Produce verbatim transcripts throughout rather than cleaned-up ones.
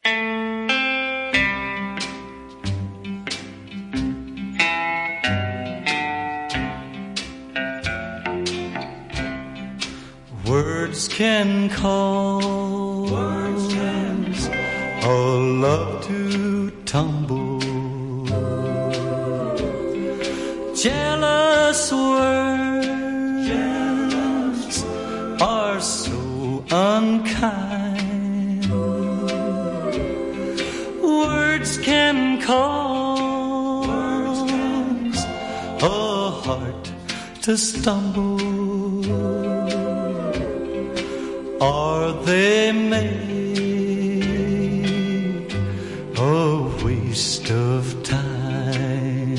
Words can cause Words can cause a love to tumble. Jealous words Jealous. Are so unkind. Words can cause Words can. A heart to stumble. Are they made a waste of time?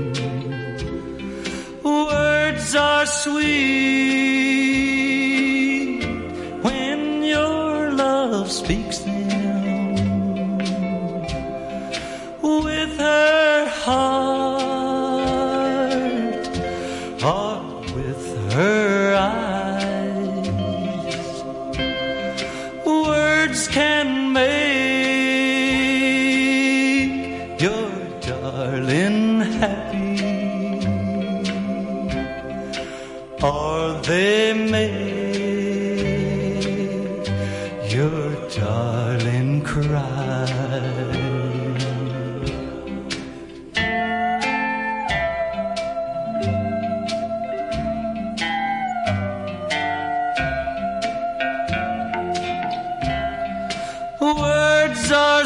Words are sweet when your love speaks them with her heart or with her eyes. Words can make your darling happy. Or they make your darling cry. Words are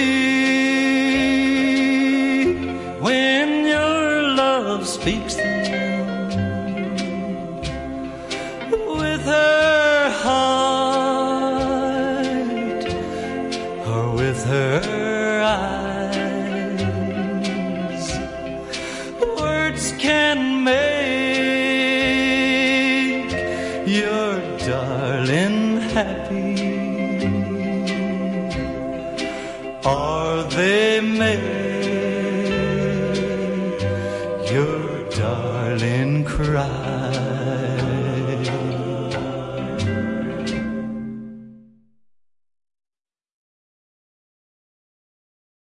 sweet when your love speaks them with her heart or with her eyes. Words can make your darling happy. Or they make your darling cry.